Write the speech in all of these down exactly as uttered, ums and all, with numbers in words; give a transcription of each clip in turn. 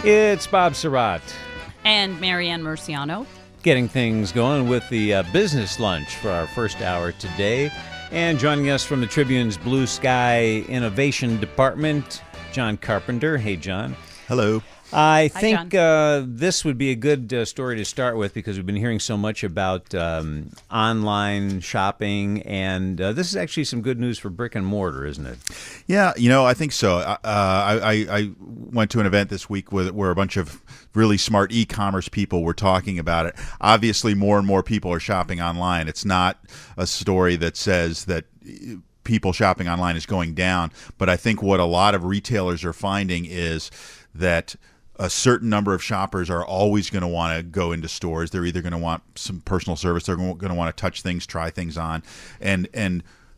It's Bob Surratt. And Marianne Murciano. Getting things going with the uh, business lunch for our first hour today. And joining us from the Tribune's Blue Sky Innovation Department, John Carpenter. Hey, John. Hello. I Hi, think John. uh, this would be a good uh, story to start with because we've been hearing so much about um, online shopping, and uh, this is actually some good news for brick and mortar, isn't it? Yeah, you know, I think so. Uh, I, I, I went to an event this week where, where a bunch of really smart e-commerce people were talking about it. Obviously, more and more people are shopping online. It's not a story that says that people shopping online is going down, but I think what a lot of retailers are finding is that a certain number of shoppers are always going to want to go into stores. They're either going to want some personal service, they're going to want to touch things, try things on, and and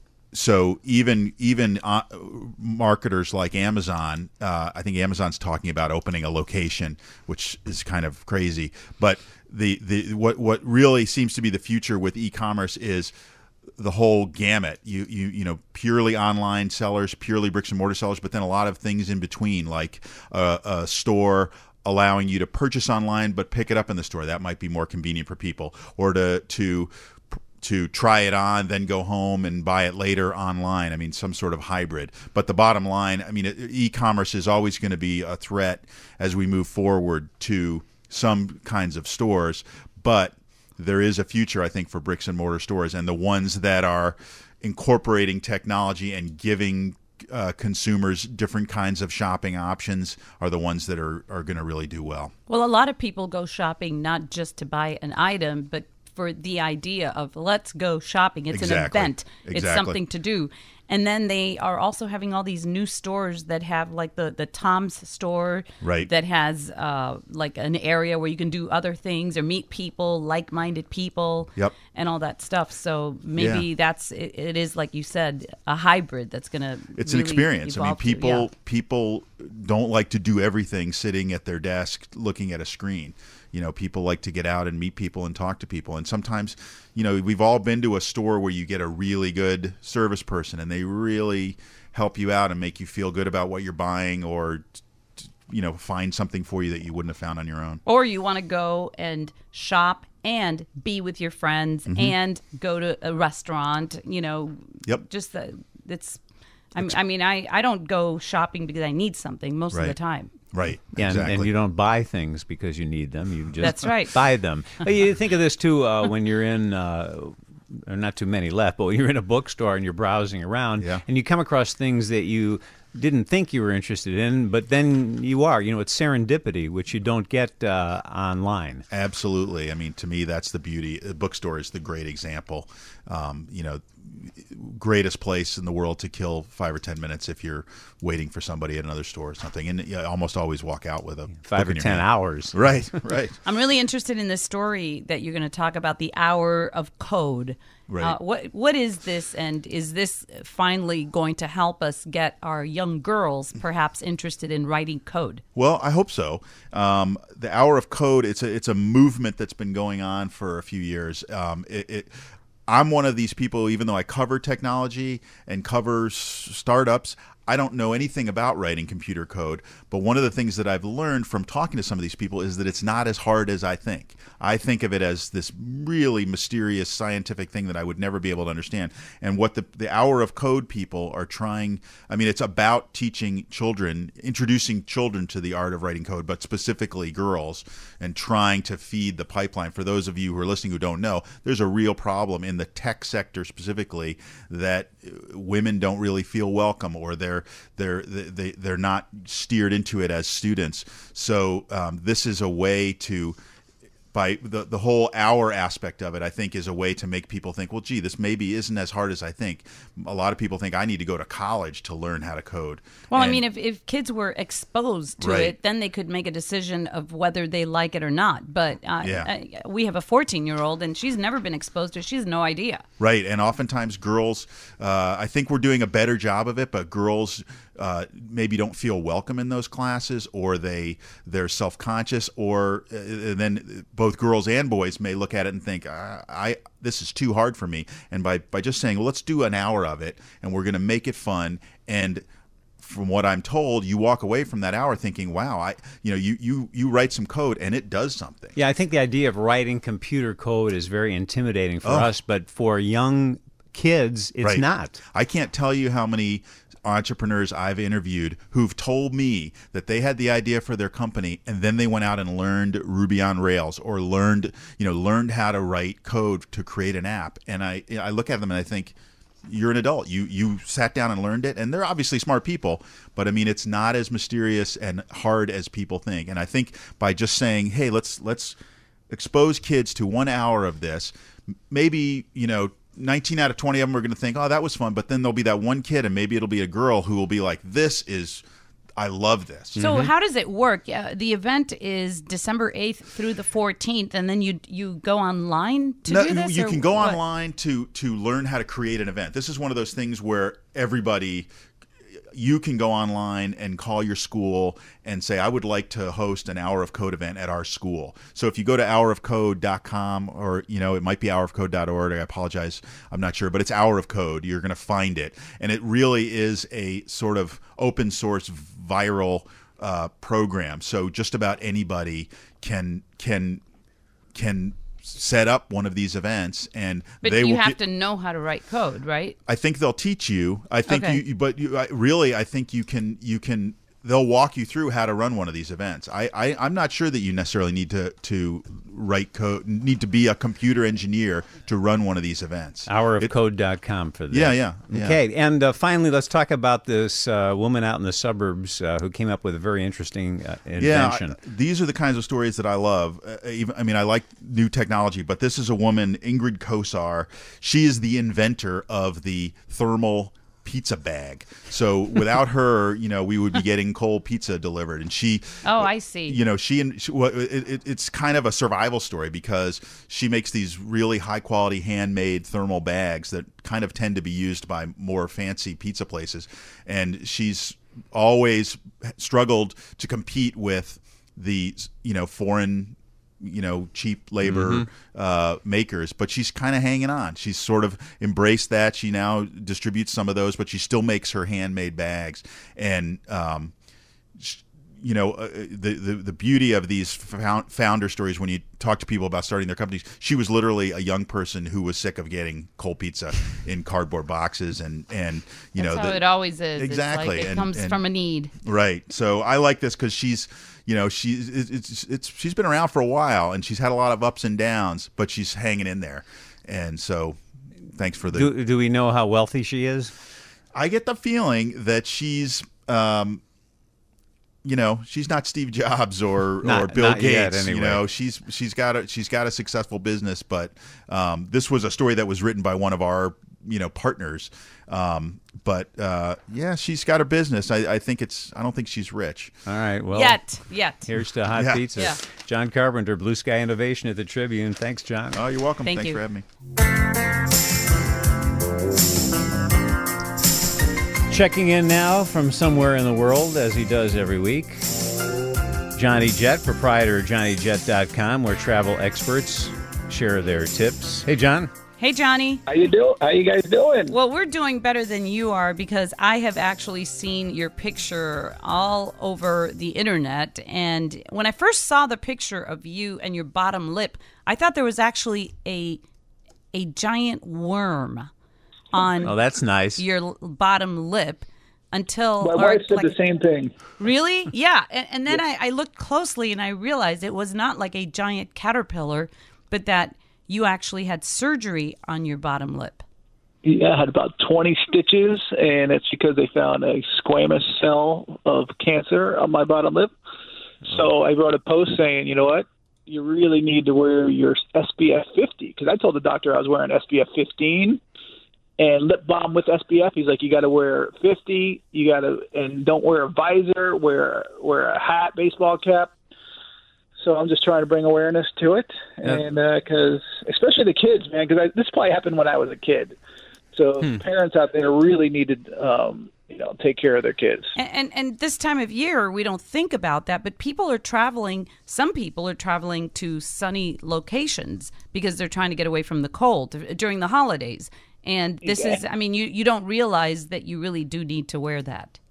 so even even uh, marketers like Amazon, uh, I think Amazon's talking about opening a location, which is kind of crazy. But the the what what really seems to be the future with e-commerce is the whole gamut. You you you know, purely online sellers, purely bricks and mortar sellers, but then a lot of things in between, like a, a store allowing you to purchase online but pick it up in the store. That might be more convenient for people, or to to to try it on, then go home and buy it later online. I mean, some sort of hybrid. But the bottom line, I mean, e-commerce is always going to be a threat as we move forward to some kinds of stores, but there is a future, I think, for bricks and mortar stores, and the ones that are incorporating technology and giving uh, consumers different kinds of shopping options are the ones that are, are going to really do well. Well, a lot of people go shopping not just to buy an item, but for the idea of let's go shopping. It's Exactly. an event. It's Exactly. something to do. And then they are also having all these new stores that have like the, the Tom's store Right. that has uh, like an area where you can do other things or meet people, like-minded people, Yep. and all that stuff. So maybe Yeah. that's it, it is, like you said, a hybrid that's going to It's an really experience. I mean, evolve to, people yeah. people don't like to do everything sitting at their desk looking at a screen. You know, people like to get out and meet people and talk to people. And sometimes, you know, we've all been to a store where you get a really good service person and they really help you out and make you feel good about what you're buying, or, you know, find something for you that you wouldn't have found on your own. Or you want to go and shop and be with your friends Mm-hmm. and go to a restaurant, you know. Yep. Just the, it's, I mean, I, mean I, I don't go shopping because I need something most of the Right. time. Right. Yeah, and, exactly. and you don't buy things because you need them. You just That's right. buy them. But you think of this, too, uh, when you're in, uh, there are not too many left, but when you're in a bookstore and you're browsing around, Yeah. and you come across things that you didn't think you were interested in, but then you are. You know, it's serendipity, which you don't get uh, online. Absolutely. I mean, to me, that's the beauty. A bookstore is the great example. Um, you know, greatest place in the world to kill five or ten minutes if you're waiting for somebody at another store or something, and you almost always walk out with a Five book or in your ten hand. hours. Right, right. I'm really interested in this story that you're going to talk about, the hour of code. Right. Uh, what what is this, and is this finally going to help us get our young girls perhaps interested in writing code? Well, I hope so. Um, the Hour of Code, it's a it's a movement that's been going on for a few years. Um, it, it I'm one of these people, even though I cover technology and cover s- startups, I don't know anything about writing computer code. But one of the things that I've learned from talking to some of these people is that it's not as hard as I think. I think of it as this really mysterious scientific thing that I would never be able to understand. And what the, the Hour of Code people are trying, I mean, it's about teaching children, introducing children to the art of writing code, but specifically girls, and trying to feed the pipeline. For those of you who are listening who don't know, there's a real problem in the tech sector specifically that women don't really feel welcome, or they're they're they they're not steered into it as students. So um, this is a way to, by the the whole hour aspect of it, I think is a way to make people think, well, gee, this maybe isn't as hard as I think. A lot of people think I need to go to college to learn how to code. Well, I And- mean, if, if kids were exposed to Right. it, then they could make a decision of whether they like it or not. But uh, Yeah. uh, we have a fourteen-year-old, and she's never been exposed to it. She has no idea. Right, and oftentimes girls, uh, I think we're doing a better job of it, but girls uh, maybe don't feel welcome in those classes, or they they're self-conscious, or uh, and then both girls and boys may look at it and think, I, I this is too hard for me. And by by just saying, well, let's do an hour of it, and we're going to make it fun, and from what I'm told, you walk away from that hour thinking, wow, I, you know, you, you, you write some code and it does something. Yeah, I think the idea of writing computer code is very intimidating for Oh. us, but for young kids, it's Right. not. I can't tell you how many entrepreneurs I've interviewed who've told me that they had the idea for their company and then they went out and learned Ruby on Rails or learned, you know, learned how to write code to create an app. And I, I look at them and I think, you're an adult. You you sat down and learned it, and they're obviously smart people. But I mean, it's not as mysterious and hard as people think. And I think by just saying, "Hey, let's let's expose kids to one hour of this," maybe you know, nineteen out of twenty of them are going to think, "Oh, that was fun." But then there'll be that one kid, and maybe it'll be a girl who will be like, "This is." I love this. So how does it work? Uh, the event is December eighth through the fourteenth, and then you you go online to No, do this? you or can go what? online to to learn how to create an event. This is one of those things where everybody, you can go online and call your school and say, I would like to host an Hour of Code event at our school. So if you go to hour of code dot com, or you know, it might be hour of code dot org, I apologize, I'm not sure, but it's Hour of Code. You're going to find it. And it really is a sort of open source viral uh, program. So just about anybody can can can set up one of these events, and But they you will have get, to know how to write code, right? I think they'll teach you. I think Okay. you, but you, I, really, I think you can. You can. They'll walk you through how to run one of these events. I, I, I'm not sure that you necessarily need to to write code, need to be a computer engineer to run one of these events. hour of code dot com for this. Yeah, yeah, yeah. Okay, and uh, finally, let's talk about this uh, woman out in the suburbs uh, who came up with a very interesting uh, invention. Yeah, I- these are the kinds of stories that I love. Uh, even, I mean, I like new technology, but this is a woman, Ingrid Kosar. She is the inventor of the thermal pizza bag. So without her, you know, we would be getting cold pizza delivered. And she, Oh, I see. you know, she and she, well, it, it, it's kind of a survival story because she makes these really high quality handmade thermal bags that kind of tend to be used by more fancy pizza places. And she's always struggled to compete with the, you know, foreign, you know, cheap labor Mm-hmm. uh, makers, but she's kind of hanging on. She's sort of embraced that. She now distributes some of those, but she still makes her handmade bags. And, um, sh- you know, uh, the, the the beauty of these found, founder stories when you talk to people about starting their companies, she was literally a young person who was sick of getting cold pizza in cardboard boxes, and and you That's know how the, it always is. exactly. It's like it And- comes and- from a need. Right. So I like this because she's, you know, she's it's, it's it's she's been around for a while and she's had a lot of ups and downs, but she's hanging in there. And so, thanks for the. Do, do we know how wealthy she is? I get the feeling that she's, um, you know, she's not Steve Jobs or Not- or Bill not yet, Gates. anyway. You know, she's she's got a she's got a successful business, but um, this was a story that was written by one of our you know partners. Um, but uh, yeah, she's got her business. I, I think it's. I don't think she's rich. All right, well. Yet, yet. Here's to hot Yeah. pizza. Yeah. John Carpenter, Blue Sky Innovation at the Tribune. Thanks, John. Oh, you're welcome. Thank Thanks you. for having me. Checking in now from somewhere in the world, as he does every week. Johnny Jet, proprietor of Johnny Jet dot com, where travel experts share their tips. Hey, John. Hey, Johnny. How you do? How you guys doing? Well, we're doing better than you are because I have actually seen your picture all over the internet. And when I first saw the picture of you and your bottom lip, I thought there was actually a a giant worm on Oh, that's nice. your l- bottom lip until My or, wife said like- the same thing. Really? Yeah. And, and then I, I looked closely and I realized it was not like a giant caterpillar, but that you actually had surgery on your bottom lip. Yeah, I had about twenty stitches, and it's because they found a squamous cell of cancer on my bottom lip. So I wrote a post saying, you know what? You really need to wear your S P F fifty, because I told the doctor I was wearing S P F fifteen and lip balm with S P F. He's like, you got to wear fifty. You got to, and don't wear a visor. Wear wear a hat, baseball cap. So I'm just trying to bring awareness to it, and because uh, especially the kids, man, because this probably happened when I was a kid. So Hmm. parents out there really needed, um, you know, take care of their kids. And, and and this time of year, we don't think about that, but people are traveling. Some people are traveling to sunny locations because they're trying to get away from the cold during the holidays. And this is, I mean, you, you don't realize that you really do need to wear that.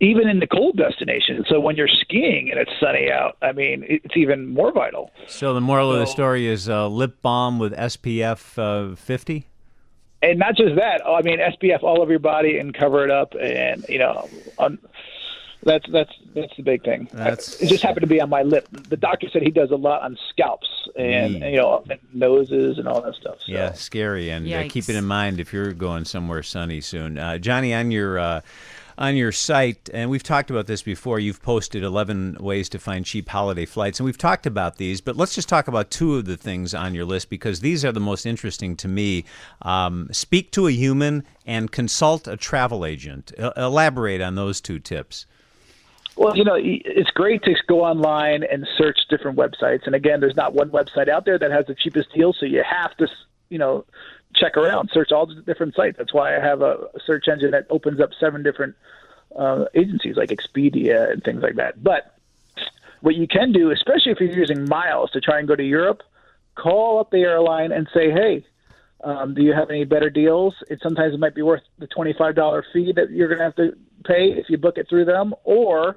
even in the cold destinations. So when you're skiing and it's sunny out, I mean, it's even more vital. So the moral so, of the story is uh, lip balm with S P F uh, fifty? And not just that. I mean, S P F all over your body and cover it up. And, you know, on, that's that's that's the big thing. That's... It just happened to be on my lip. The doctor said he does a lot on scalps and, mm. and you know, and noses and all that stuff. So. Yeah, scary. And uh, keep it in mind if you're going somewhere sunny soon. Uh, Johnny, on your uh, on your site, and we've talked about this before, you've posted eleven ways to find cheap holiday flights, and we've talked about these, but let's just talk about two of the things on your list because these are the most interesting to me. Um, speak to a human and consult a travel agent. E- elaborate on those two tips. Well, you know, it's great to go online and search different websites. And again, there's not one website out there that has the cheapest deal, so you have to, you know, check around, search all the different sites. That's why I have a search engine that opens up seven different uh, agencies like Expedia and things like that. But what you can do, especially if you're using miles to try and go to Europe, call up the airline and say, hey, um, do you have any better deals? It sometimes it might be worth the twenty-five dollars fee that you're going to have to pay if you book it through them, or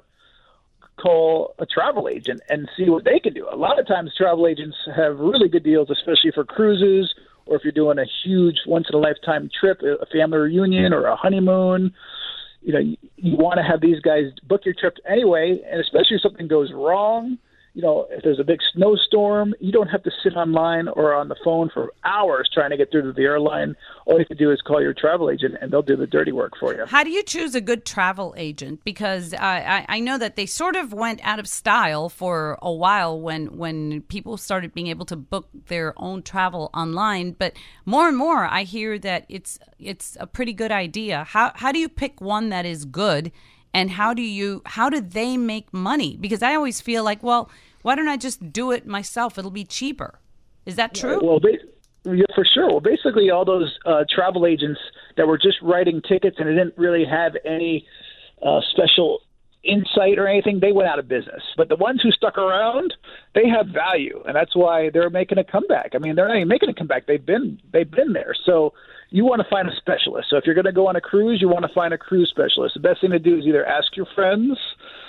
call a travel agent and see what they can do. A lot of times travel agents have really good deals, especially for cruises, or if you're doing a huge once-in-a-lifetime trip, a family reunion or a honeymoon. You know, you, you want to have these guys book your trip anyway, and especially if something goes wrong. You know, if there's a big snowstorm, you don't have to sit online or on the phone for hours trying to get through to the airline. All you have to do is call your travel agent, and they'll do the dirty work for you. How do you choose a good travel agent? Because I, I, I know that they sort of went out of style for a while when, when people started being able to book their own travel online. But more and more, I hear that it's it's a pretty good idea. How how do you pick one that is good? And how do you how do they make money? Because I always feel like, well, why don't I just do it myself? It'll be cheaper. Is that true? Well, they, yeah, for sure. Well, basically, all those uh, travel agents that were just writing tickets and they didn't really have any uh, special insight or anything, they went out of business. But the ones who stuck around, they have value, and that's why they're making a comeback. I mean, they're not even making a comeback. They've been they've been there. So you want to find a specialist. So if you're going to go on a cruise, you want to find a cruise specialist. The best thing to do is either ask your friends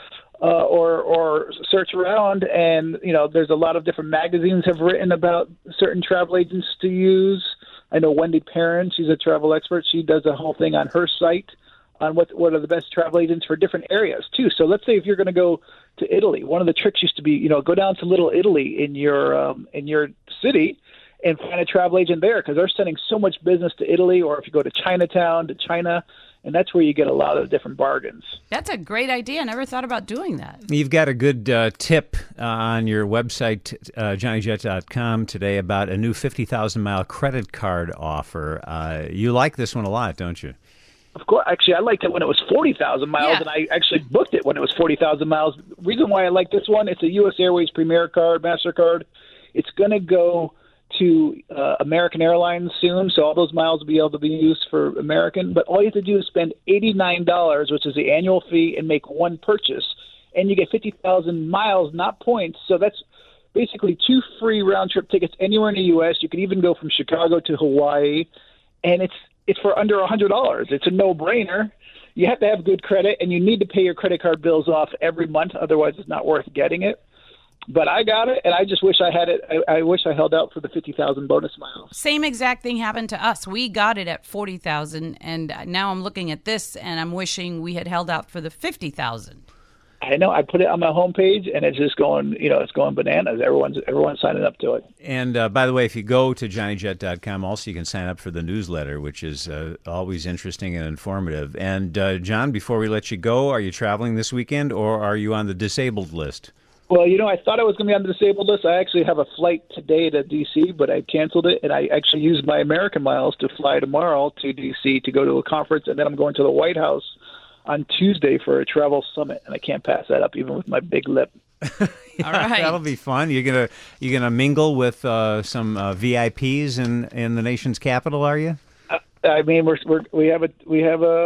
uh, or or search around. And, you know, there's a lot of different magazines have written about certain travel agents to use. I know Wendy Perrin, she's a travel expert. She does a whole thing on her site on what what are the best travel agents for different areas, too. So let's say if you're going to go to Italy, one of the tricks used to be, you know, go down to Little Italy in your um, in your city and find a travel agent there because they're sending so much business to Italy, or if you go to Chinatown, to China, and that's where you get a lot of different bargains. That's a great idea. I never thought about doing that. You've got a good uh, tip uh, on your website, uh, Johnny Jet dot com, today about a new fifty thousand mile credit card offer. Uh, you like this one a lot, don't you? Of course. Actually, I liked it when it was forty thousand miles, yeah. and I actually booked it when it was forty thousand miles. The reason why I like this one, it's a U S Airways Premier card, MasterCard. It's going to go to uh, American Airlines soon, so all those miles will be able to be used for American. But all you have to do is spend eighty-nine dollars, which is the annual fee, and make one purchase, and you get fifty thousand miles, not points. So that's basically two free round-trip tickets anywhere in the U S. You can even go from Chicago to Hawaii, and it's it's for under one hundred dollars. It's a no-brainer. You have to have good credit, and you need to pay your credit card bills off every month. Otherwise, it's not worth getting it. But I got it, and I just wish I had it. I, I wish I held out for the fifty thousand bonus miles. Same exact thing happened to us. We got it at forty thousand, and now I'm looking at this, and I'm wishing we had held out for the fifty thousand. I know. I put it on my homepage, and it's just going, you know, it's going bananas. Everyone's everyone's signing up to it. And uh, by the way, if you go to Johnny Jet dot com, also you can sign up for the newsletter, which is uh, always interesting and informative. And uh, John, before we let you go, are you traveling this weekend, or are you on the disabled list? Well, you know, I thought I was going to be on the disabled list. I actually have a flight today to D C, but I canceled it, and I actually used my American miles to fly tomorrow to D C to go to a conference, and then I'm going to the White House on Tuesday for a travel summit, and I can't pass that up even with my big lip. Yeah, all right, that'll be fun. You're gonna you're gonna mingle with uh, some uh, V I Ps in in the nation's capital, are you? I, I mean, we're, we're we have a we have a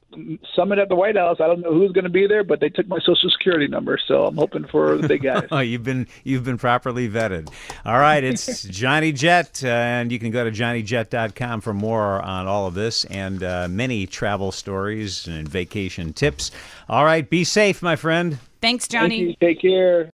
summit at the White House. I don't know who's going to be there, but they took my Social Security number, so I'm hoping for the big guys. Oh, you've been you've been properly vetted. All right, it's Johnny Jet, uh, and you can go to johnny jet dot com for more on all of this and uh, many travel stories and vacation tips. All right, be safe, my friend. Thanks, Johnny. Thank you. Take care.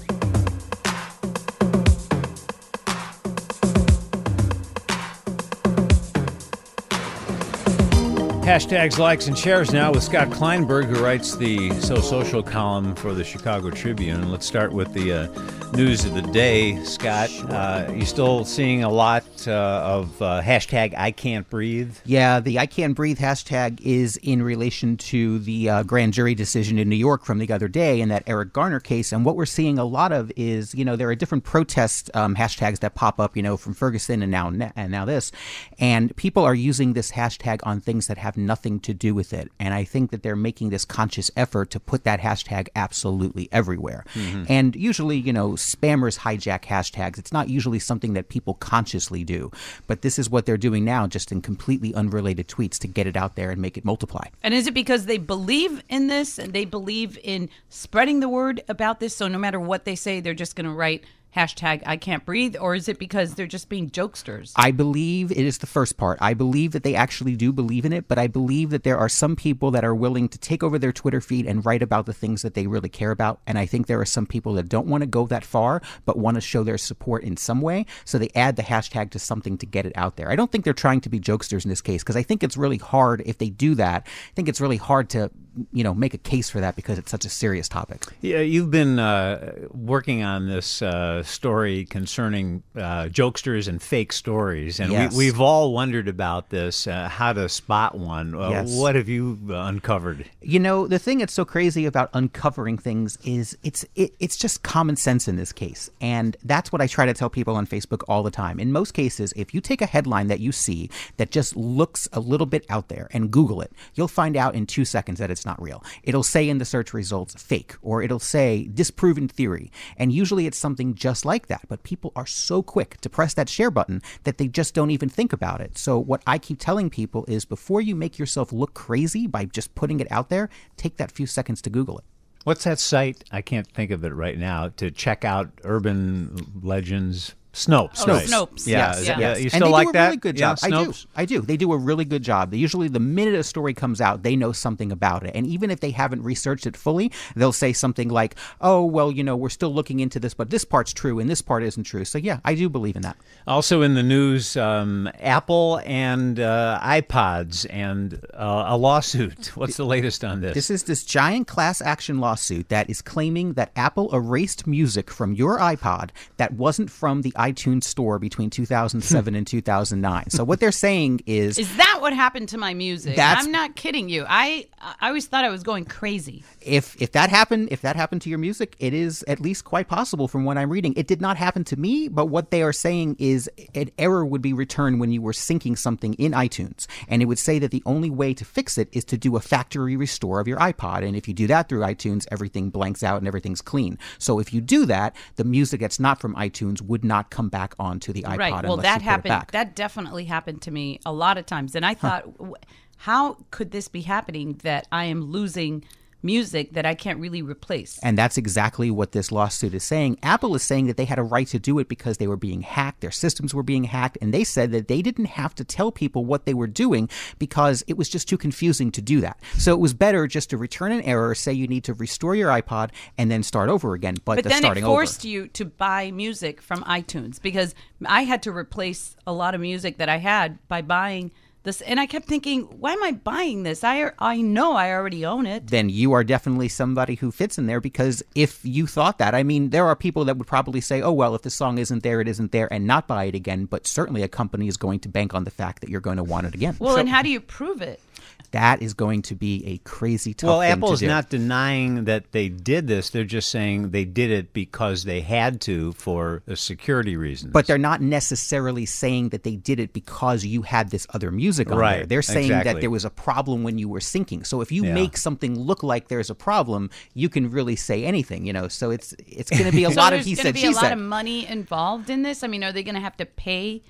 Hashtags, likes, and shares now with Scott Kleinberg, who writes the So Social column for the Chicago Tribune. Let's start with the uh, news of the day. Scott, sure. uh, you still seeing a lot uh, of uh, hashtag I Can't Breathe? Yeah, the I Can't Breathe hashtag is in relation to the uh, grand jury decision in New York from the other day in that Eric Garner case. And what we're seeing a lot of is, you know, there are different protest um, hashtags that pop up, you know, from Ferguson and now and now this. And people are using this hashtag on things that have nothing to do with it. And I think that they're making this conscious effort to put that hashtag absolutely everywhere. Mm-hmm. And usually, you know, spammers hijack hashtags. It's not usually something that people consciously do. But this is what they're doing now, just in completely unrelated tweets to get it out there and make it multiply. And is it because they believe in this and they believe in spreading the word about this? So no matter what they say, they're just going to write hashtag I Can't Breathe, or is it because they're just being jokesters? I believe it is the first part. I believe that they actually do believe in it, but I believe that there are some people that are willing to take over their Twitter feed and write about the things that they really care about. And I think there are some people that don't want to go that far, but want to show their support in some way. So they add the hashtag to something to get it out there. I don't think they're trying to be jokesters in this case, because I think it's really hard if they do that. I think it's really hard to, you know, make a case for that because it's such a serious topic. Yeah, you've been uh, working on this uh, story concerning uh, jokesters and fake stories, and yes. we, we've all wondered about this, uh, how to spot one. Uh, yes. What have you uncovered? You know, the thing that's so crazy about uncovering things is it's it, it's just common sense in this case, and that's what I try to tell people on Facebook all the time. In most cases, if you take a headline that you see that just looks a little bit out there and Google it, you'll find out in two seconds that it's not real. It'll say in the search results fake, or it'll say disproven theory, and usually it's something just like that. But people are so quick to press that share button that they just don't even think about it. So what I keep telling people is, before you make yourself look crazy by just putting it out there, take that few seconds to Google it. What's that site? I can't think of it right now. To check out urban legends. Snopes. Oh, right. Snopes. Yeah, Yes. yeah. Yes. You And still they like do a that? really good job. Yeah, I do. Snopes? I do. They do a really good job. They usually, the minute a story comes out, they know something about it. And even if they haven't researched it fully, they'll say something like, oh, well, you know, we're still looking into this, but this part's true and this part isn't true. So, yeah, I do believe in that. Also in the news, um, Apple and uh, iPods and uh, a lawsuit. What's the latest on this? This is this giant class action lawsuit that is claiming that Apple erased music from your iPod that wasn't from the iTunes store between two thousand seven and two thousand nine. So what they're saying is... Is that what happened to my music? That's- I'm not kidding you. I I always thought I was going crazy. If if that happened, if that happened to your music, it is at least quite possible from what I'm reading. It did not happen to me, but what they are saying is an error would be returned when you were syncing something in iTunes. And it would say that the only way to fix it is to do a factory restore of your iPod. And if you do that through iTunes, everything blanks out and everything's clean. So if you do that, the music that's not from iTunes would not come back onto the iPod. Right. Well, unless that you put it happened. back. That definitely happened to me a lot of times. And I thought, huh. how could this be happening that I am losing music that I can't really replace? And that's exactly what this lawsuit is saying. Apple is saying that they had a right to do it because they were being hacked, their systems were being hacked, and they said that they didn't have to tell people what they were doing because it was just too confusing to do that. So it was better just to return an error, say you need to restore your iPod, and then start over again. But, But the then starting it forced over. you to buy music from iTunes, because I had to replace a lot of music that I had by buying this. And I kept thinking, why am I buying this? I I know I already own it. Then you are definitely somebody who fits in there, because if you thought that, I mean, there are people that would probably say, oh, well, if the song isn't there, it isn't there, and not buy it again. But certainly a company is going to bank on the fact that you're going to want it again. Well, So and how do you prove it? that is going to be a crazy tough Well, thing Apple to is do. not denying that they did this. They're just saying they did it because they had to for uh, security reasons. But they're not necessarily saying that they did it because you had this other music on Right, there. They're saying exactly. that there was a problem when you were syncing. So if you Yeah. make something look like there's a problem, you can really say anything, you know. So it's it's going to be a So lot of there's he going said, to be she a lot said. of money involved in this. I mean, are they going to have to pay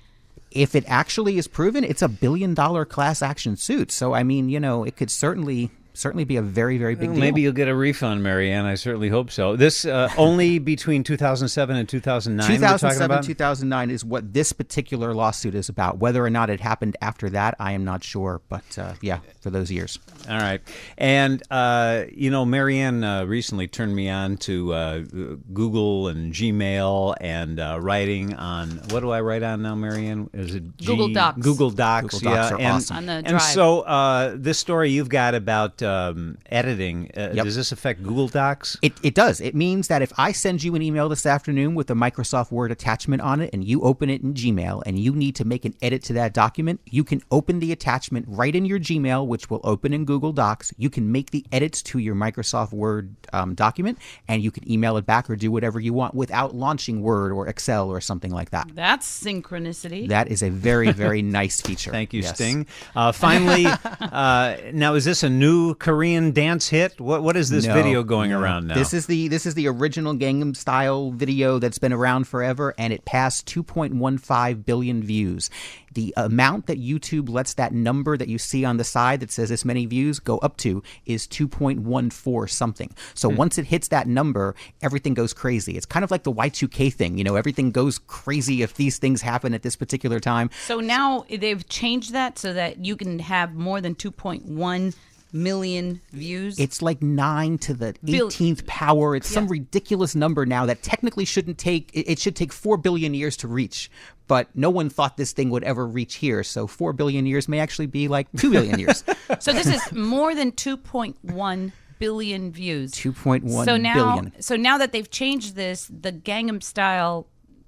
If it actually is proven, it's a billion dollar class action suit. So, I mean, you know, it could certainly certainly be a very, very big Well, deal. maybe you'll get a refund, Marianne. I certainly hope so. This uh, only between two thousand seven and two thousand nine. two thousand we're talking seven, about? two thousand nine is what this particular lawsuit is about. Whether or not it happened after that, I am not sure. But uh, yeah, for those years. All right. And, uh, you know, Marianne uh, recently turned me on to uh, Google and Gmail and uh, writing on, what do I write on now, Marianne? Is it G- Google Docs. Google Docs, Google Docs yeah. are and, awesome. On the and drive. so uh, this story you've got about um, editing, uh, Yep. does this affect Google Docs? It, it does. It means that if I send you an email this afternoon with a Microsoft Word attachment on it and you open it in Gmail and you need to make an edit to that document, you can open the attachment right in your Gmail, which will open in Google Docs. You can make the edits to your Microsoft Word um, document and you can email it back or do whatever you want without launching Word or Excel or something like that. That's synchronicity. That is a very, very nice feature. Thank you, Yes. Sting. Uh, finally, uh, now is this a new Korean dance hit? What What is this No, video going no. around now? This is the this is the original Gangnam Style video that's been around forever, and it passed two point one five billion views. The amount that YouTube lets that number that you see on the side that says this many views go up to is two point one four something. So once it hits that number, everything goes crazy. It's kind of like the Y two K thing. You know, everything goes crazy if these things happen at this particular time. So now they've changed that so that you can have more than two point one million views. It's like nine to the Bill- eighteenth power. It's some Yeah. ridiculous number now that technically shouldn't take, it it should take four billion years to reach. But no one thought this thing would ever reach here. So four billion years may actually be like two billion years. So this is more than two point one billion views. two point one so now, billion. So now that they've changed this, the Gangnam Style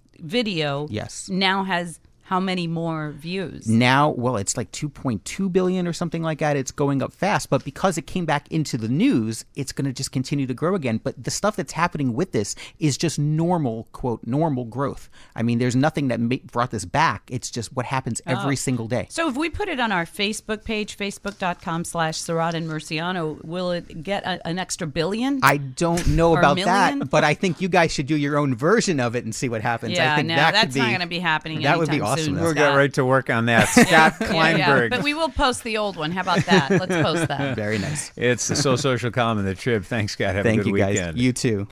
video Yes. now has how many more views? Now, well, it's like two point two billion or something like that. It's going up fast, but because it came back into the news, it's going to just continue to grow again. But the stuff that's happening with this is just normal, quote, normal growth. I mean, there's nothing that ma- brought this back. It's just what happens every single day. So if we put it on our Facebook page, facebook.com slash Sarat and Murciano, will it get a, an extra billion? I don't know Or about million? that, but I think you guys should do your own version of it and see what happens. yeah, I think no, that that's could be, not going to be happening that would be anytime awesome. soon, though. We'll Scott. get right to work on that. Scott Yeah, yeah, Kleinberg. but we will post the old one. How about that? Let's post that. Very nice. It's the So Social column in the Trib. Thanks, Scott. Have Thank a good you, guys. weekend. You too.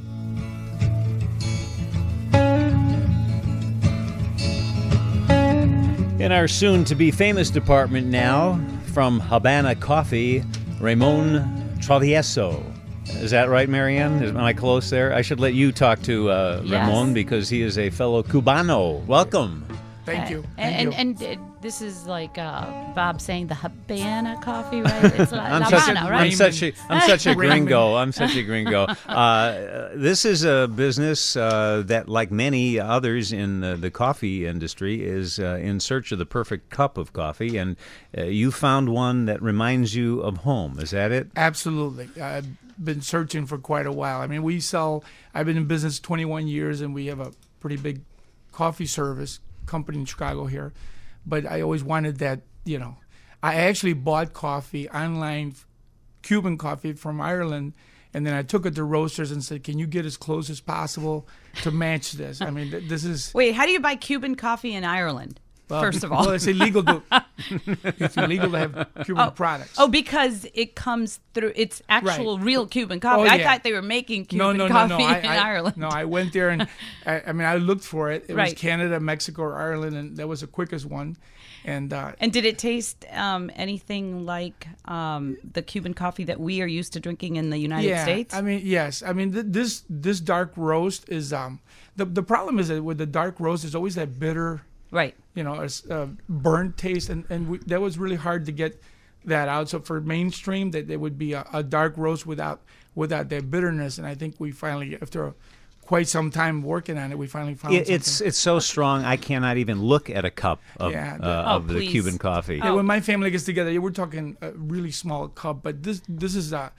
In our soon-to-be famous department now, from Habana Coffee, Ramon Travieso. Is that right, Marianne? Is, am I close there? I should let you talk to uh, Yes. Ramon because he is a fellow Cubano. Welcome. Thank you. And Thank and, you. and, uh, this is like uh, Bob saying the Habana coffee, right? It's La, I'm La such, a, Habana, I'm right? such a I'm such a Raymond. gringo. I'm such a gringo. Uh, this is a business uh, that, like many others in the, the coffee industry, is uh, in search of the perfect cup of coffee, and uh, you found one that reminds you of home. Is that it? Absolutely. I've been searching for quite a while. I mean, we sell, I've been in business twenty-one years, and we have a pretty big coffee service company in Chicago here. But I always wanted that, you know. I actually bought coffee online, Cuban coffee from Ireland, and then I took it to roasters and said, can you get as close as possible to match this? I mean, th- this is... Wait, how do you buy Cuban coffee in Ireland? well, First of all, Well, it's illegal to, it's illegal to have Cuban products. oh, because it comes through. It's actual Right. real Cuban coffee. Oh, I yeah. thought they were making No, Cuban no, no, coffee no. I, in I, Ireland. No, I went there and I, I mean, I looked for it. It Right. was Canada, Mexico, or Ireland, and that was the quickest one. And uh, And did it taste um, anything like um, the Cuban coffee that we are used to drinking in the United yeah, States? I mean, yes. I mean, th- this this dark roast is um the the problem is that with the dark roast, there's always that bitter, right. you know, it's, uh, burnt taste, and and we, that was really hard to get that out. So for mainstream, that there would be a, a dark roast without without that bitterness, and I think we finally, after quite some time working on it, we finally found It, something. it's it's so strong. I cannot even look at a cup of Yeah, the- uh, Oh, of the please. Cuban coffee. Yeah, when my family gets together, yeah, we're talking a really small cup, but this this is uh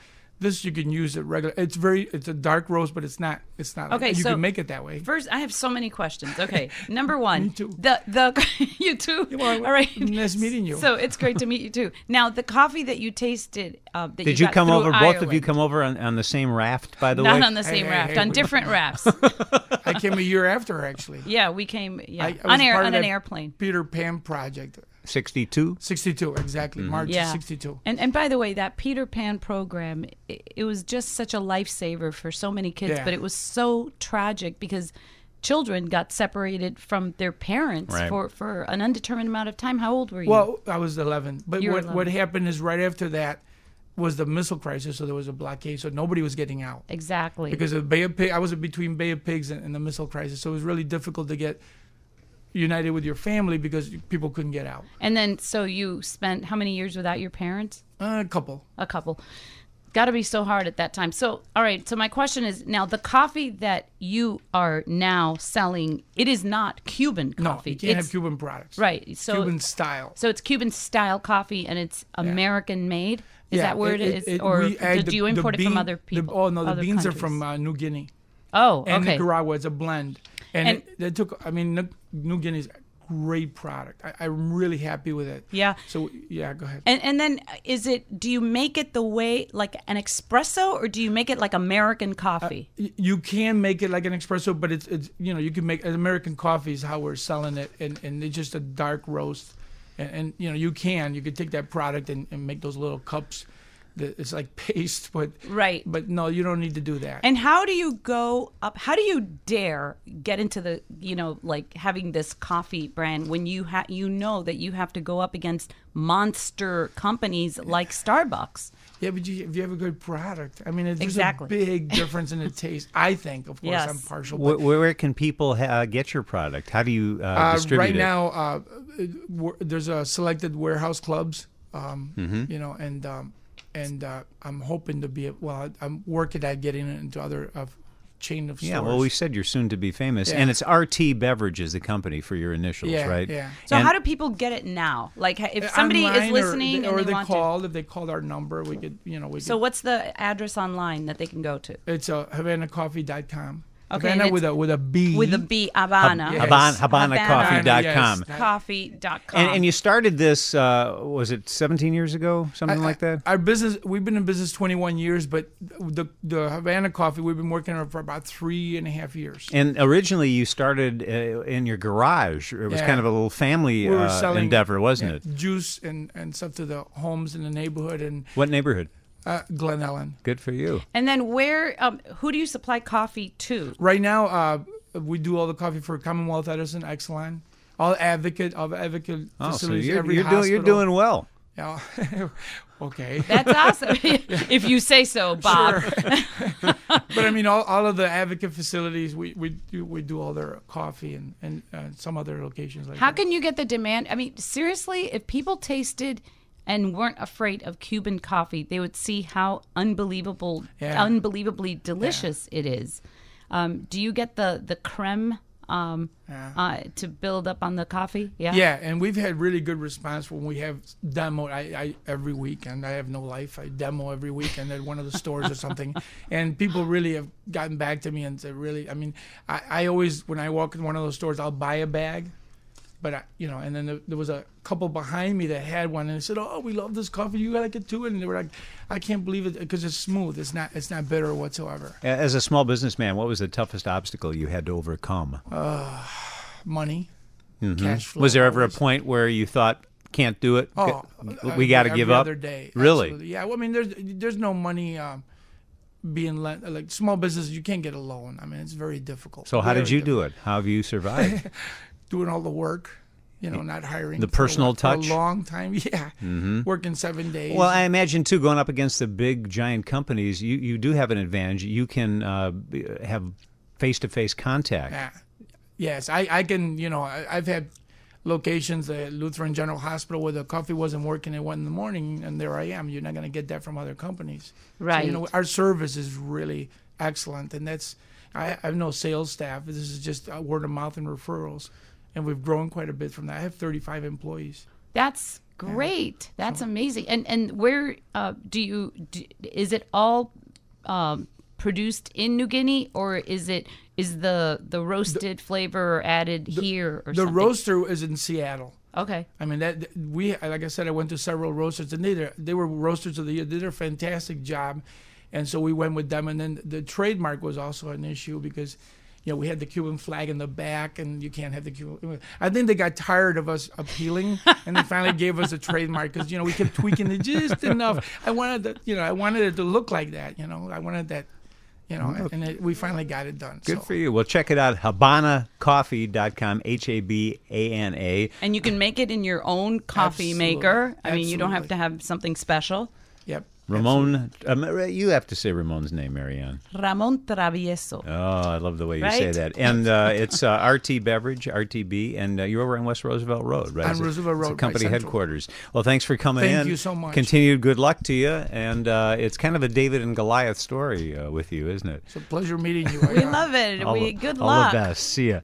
This you can use it regular. It's very. It's a dark roast, but it's not. It's not. Okay, like, you so can make it that way. First, I have so many questions. Okay, number one, Me too. the the you too. Well, All right, nice meeting you. So it's great to meet you too. Now, the coffee that you tasted, uh, that Did you, you got come through over? Ireland, Both of you come over on, on the same raft, by the not way? on the same hey, raft, hey, on we- different rafts. I came a year after, actually. Yeah, we came. Yeah, I, I was on air part on of an that airplane. Peter Pan project. sixty-two? sixty-two, exactly. March Yeah. sixty-two. And and by the way, that Peter Pan program, it, it was just such a lifesaver for so many kids, Yeah. but it was so tragic because children got separated from their parents Right. for, for an undetermined amount of time. How old were you? Well, I was eleven. But You were what, what eleven. happened is right after that was the missile crisis, so there was a blockade, so nobody was getting out. exactly. Because of Bay of Pig, I was between Bay of Pigs and, and the missile crisis, so it was really difficult to get united with your family because people couldn't get out. And then, so you spent how many years without your parents? Uh, a couple. A couple. Got to be so hard at that time. So, all right. So my question is now: the coffee that you are now selling, it is not Cuban No, coffee. you can't it's, have Cuban products. right. So, Cuban style. so it's Cuban style coffee, and it's American made. Is Yeah, that where it is, or we add did the- you the import it from bean- other the- people? oh no, the other beans are countries? from uh, New Guinea Oh, and okay. Nicaragua. It's a blend, and, And- it, they took. I mean, New- New Guinea's a great product. I, I'm really happy with it. Yeah. So yeah, go ahead. And and then is it? Do you make it the way like an espresso, or do you make it like American coffee? Y- You can make it like an espresso, but it's it's you know you can make American coffee is how we're selling it, and, and it's just a dark roast, and, and you know you can you could take that product and, and make those little cups, that it's like paste, but Right. But no, you don't need to do that. And how do you go up? How do you dare get into the, you know, like having this coffee brand when you ha- you know that you have to go up against monster companies like Starbucks? Yeah, but you, if you have a good product, I mean, it's Exactly. a big difference in the taste. I think, of course, Yes. I'm partial. Where, But, where can people uh, get your product? How do you uh, uh, distribute right it? now, uh, we're- there's a selected warehouse clubs, um, Mm-hmm. you know, and um, and uh, I'm hoping to be well. I'm working at getting it into other uh, chain of stores. Yeah, well, we said you're soon to be famous, Yeah. and it's R T Beverages, the company for your initials, Yeah, right? yeah. So And- how do people get it now? Like if somebody Online is or listening they, and or they, they want called, if they called our number, we could, you know, we to. So could, what's the address online that they can go to? it's uh, Havana Coffee dot com. Okay, and Havana it's- with a with a B. With a B, Havana. Yes. Haban- Habana Coffee dot com. Yes. Coffee dot com. And, and you started this, uh, was it seventeen years ago, something like that? Our business, we've been in business twenty-one years, but the the Havana Coffee, we've been working on it for about three and a half years. And originally you started uh, in your garage. It was Yeah. kind of a little family We were uh, selling endeavor, wasn't yeah, it? juice and, and stuff to the homes in the neighborhood and What neighborhood? uh, Glen Ellen. Good for you. And then where? Um, who do you supply coffee to? Right now, uh, we do all the coffee for Commonwealth Edison, Exelon, all Advocate, all Advocate Oh, so facilities, you're, every you're, doing, you're hospital. doing well. Yeah. Okay. That's awesome. If you say so, Bob. But I mean, all, all of the Advocate facilities, we we do, we do all their coffee and and uh, some other locations like How that. can you get the demand? I mean, seriously, if people tasted and weren't afraid of Cuban coffee, they would see how unbelievable, Yeah. unbelievably delicious it is. Um, do you get the the creme um, Yeah. uh, to build up on the coffee? Yeah. Yeah, and we've had really good response when we have demo. I, I every weekend I have no life. I demo every weekend at one of the stores or something, and people really have gotten back to me and said, really. I mean, I, I always when I walk in one of those stores, I'll buy a bag, but I, you know, and then there, there was a couple behind me that had one, and they said, "Oh, we love this coffee. You like it too?" And they were like, "I can't believe it because it's smooth. It's not. It's not bitter whatsoever." As a small businessman, what was the toughest obstacle you had to overcome? Money, Mhm. cash flow. Was there ever a always. point where you thought, can't do it? Oh, we uh, got to every give up? Other day. Really? Absolutely. Yeah. Well, I mean, there's there's no money um, being lent. Like small business, you can't get a loan. I mean, it's very difficult. So how did Very you do it? How have you survived? difficult. Doing all the work, you know, not hiring. The for a personal while- for touch? a long time. Yeah. Mm-hmm. Working seven days. Well, I imagine too, going up against the big giant companies, you, you do have an advantage. You can uh, be- have face-to-face contact. Yeah. Yes, I, I can, you know, I, I've had locations at Lutheran General Hospital where the coffee wasn't working at one in the morning, and there I am. You're not going to get that from other companies. So, Right. you know, our service is really excellent, and that's, I, I have no sales staff. This is just uh, word of mouth and referrals, and we've grown quite a bit from that. I have thirty-five employees. That's great. That's amazing. And and where uh, do you do, is it all um, produced in New Guinea, or is it is the the roasted the, flavor added the, here or the something? roaster is in Seattle. Okay. I mean that we like I said I went to several roasters and they did, they were roasters of the year. They did a fantastic job, and so we went with them. And then the trademark was also an issue because, you know, we had the Cuban flag in the back, and you can't have the Cuban. I think they got tired of us appealing, and they finally gave us a trademark because, you know, we kept tweaking it just enough. I wanted to, you know, I wanted it to look like that. You know, I wanted that. You know, and it, we finally got it done. Good so. for you. Well, check it out, habana coffee dot com, H A B A N A. And you can make it in your own coffee Absolutely. maker. I mean, you don't have Absolutely. to have something special. Yep. Ramon, um, you have to say Ramon's name, Marianne. Ramon Travieso. Oh, I love the way you Right? say that. And uh, it's uh, R T Beverage, R T B, and uh, you're over on West Roosevelt Road, right? On It's a- Roosevelt it's Road, a company right, Central. headquarters. Well, thanks for coming Thank in. you so much. Continued good luck to you. And uh, it's kind of a David and Goliath story uh, with you, isn't it? It's a pleasure meeting you. We love it. All we the- good all luck. the best. See ya.